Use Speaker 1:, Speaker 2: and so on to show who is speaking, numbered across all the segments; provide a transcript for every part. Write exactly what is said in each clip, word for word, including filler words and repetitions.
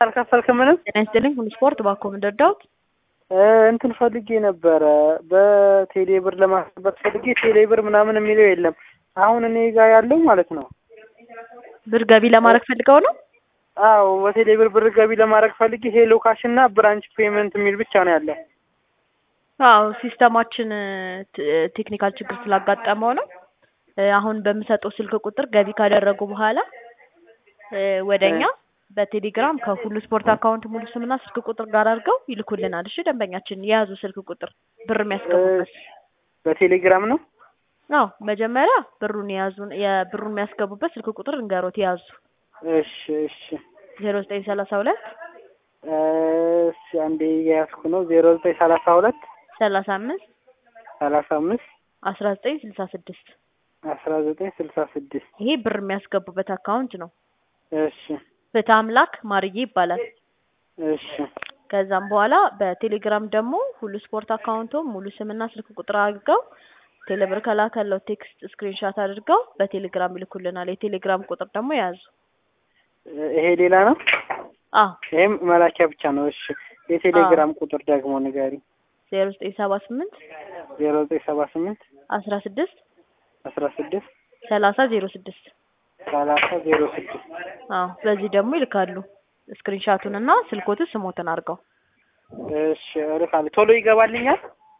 Speaker 1: አልከፈልክም ምንም?
Speaker 2: ጤና ይስጥልኝ ሁሉ ስፖርት ባኮ ምንደርዳው
Speaker 1: እንትን ፈልጌ ነበረ በቴሌ ብር ለማስገባት ፈልጌ ቴሌ ብር ምናምን የሚለው የለም። አሁን እኔ ጋር ያለው ማለት ነው
Speaker 2: ብር ገቢ ለማድረግ ፈልገው ነው?
Speaker 1: አዎ በቴሌ ብር ብር ገቢ ለማድረግ ፈልጌ ሄሎ ካሽ እና ብራንች ፔመንት የሚል ብቻ ነው ያለው።
Speaker 2: አዎ ሲስተማችን ቴክኒካል ችግር ስላጋጠመው ነው። አሁን በሚሰጠው ስልክ ቁጥር ገቢ ካደረጉ በኋላ ወደኛ በቴሌግራም ከሁሉ ስፖርት አካውንት ሙሉ ስምና ስልክ ቁጥር ጋር አድርገው ይልኩልናል። እሺ ደንበኛችን የያዙ ስልክ ቁጥር ብር የሚያስገቡበት
Speaker 1: በቴሌግራም ነው?
Speaker 2: አዎ መጀመሪያ ብሩን የያዙ የብሩን የሚያስገቡበት ስልክ ቁጥር እንገሮት ያዙ።
Speaker 1: እሺ እሺ
Speaker 2: ዜሮ ዘጠኝ ሰላሳ ሁለት
Speaker 1: እሺ አንዴ ያስኩ ነው ዜሮ ዘጠኝ ሰላሳ ሁለት
Speaker 2: ሰላሳ አምስት
Speaker 1: ሰላሳ አምስት
Speaker 2: አስራ ዘጠኝ ስልሳ ስድስት
Speaker 1: አስራ ዘጠኝ ስልሳ ስድስት
Speaker 2: ይሄ ብር የሚያስገቡበት አካውንት ነው።
Speaker 1: እሺ
Speaker 2: በታምላክ ማርዬ ይባላል።
Speaker 1: እሺ
Speaker 2: ከዛም በኋላ በቴሌግራም ደግሞ ሁሉ ስፖርት አካውንቶ ሙሉ ስምና ስልክ ቁጥር አድርገው ቴሌብር ከላከለው ቴክስት ስክሪንሾት አድርገው በቴሌግራም ይልኩልናል። የቴሌግራም ቁጥር ደግሞ ያዙ።
Speaker 1: ይሄ ሌላ ነው?
Speaker 2: አዎ
Speaker 1: ይሄም መላኪያ ብቻ ነው። እሺ የቴሌግራም ቁጥር ደግሞ ንገሪ።
Speaker 2: ዜሮ ዘጠኝ ሰባ ስምንት
Speaker 1: ዜሮ ዘጠኝ ሰባ ስምንት
Speaker 2: አስራ ስድስት
Speaker 1: አስራ ስድስት
Speaker 2: ሰላሳ ዜሮ ስድስት
Speaker 1: ሰላሳ ዜሮ ስድስት
Speaker 2: አዎ በዚህ ደግሞ ይልካሉ ስክሪንሾቱን እና ስልኮቱ ስሞትን አድርገው።
Speaker 1: እሺ እልካለሁ። ቶሎ ይገባልኛል?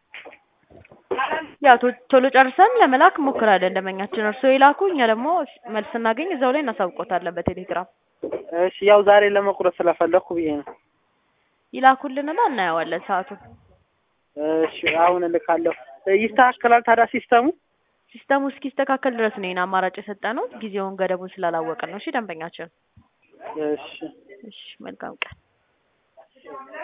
Speaker 2: ያው ቶሎ ጨርሰን ለመላክ ሞክራለን። ደንበኛችን እርሶ ይላኩ፣ እኛ ደግሞ መልስ እናገኝ እዛው ላይ እናሳውቆታለን በቴሌግራም።
Speaker 1: እሺ ያው ዛሬ ለመቁረጥ ስለፈለኩ ብዬ ነው።
Speaker 2: ይላኩልንና እናየዋለን ሰዓቱን።
Speaker 1: እሺ አሁን እልካለሁ። ይስተካከላል ታዲያ ሲስተሙ?
Speaker 2: ሲስተሙ እስኪስተካከል ድረስ ነው ይሄን አማራጭ የሰጠነው ጊዜውን ገደቡን ስላላወቅን ነው። እሺ ደንበኛችን።
Speaker 1: እሺ
Speaker 2: እሺ መልካም ቀን።